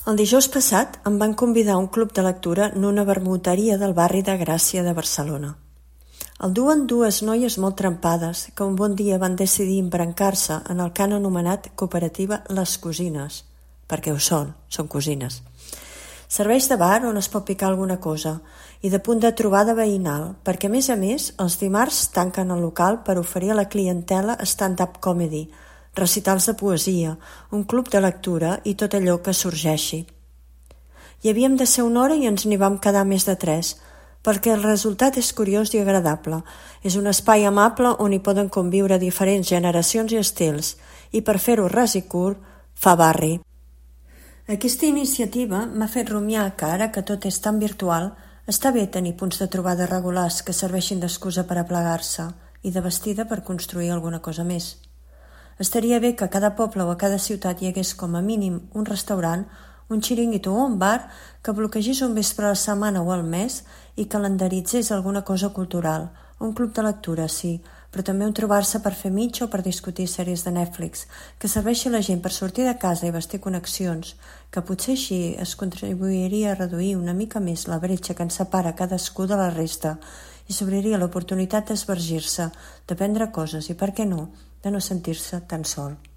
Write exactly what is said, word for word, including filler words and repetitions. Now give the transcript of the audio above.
El dijous passat em van convidar a un club de lectura en una vermuteria del barri de Gràcia de Barcelona. El duen dues noies molt trempades que un bon dia van decidir embrancar-se en el que han anomenat cooperativa Les Cosines, perquè ho són, són cosines. Serveix de bar on es pot picar alguna cosa i de punt de trobada veïnal, perquè a més a més els dimarts tanquen el local per oferir a la clientela stand-up comedy, recitals de poesia, un club de lectura i tot allò que sorgeixi. Hi havíem de ser una hora i ens n'hi vam quedar més de tres, perquè el resultat és curiós i agradable. És un espai amable on hi poden conviure diferents generacions i estils, i per fer-ho ras i curt, fa barri. Aquesta iniciativa m'ha fet rumiar que ara que tot és tan virtual, està bé tenir punts de trobada regulars que serveixin d'excusa per aplegar-se i de bastida per construir alguna cosa més. Estaria bé que a cada poble o a cada ciutat hi hagués com a mínim un restaurant, un xiringuito o un bar que bloquegés un vespre a la setmana o al mes i calendaritzés alguna cosa cultural, un club de lectura, sí, però també un trobar-se per fer mitja o per discutir sèries de Netflix, que serveixi a la gent per sortir de casa i vestir connexions, que potser així es contribuiria a reduir una mica més la bretxa que ens separa cadascú de la resta i s'obriria l'oportunitat d'esvergir-se, d'aprendre coses i, per què no, de no sentir-se tan sol.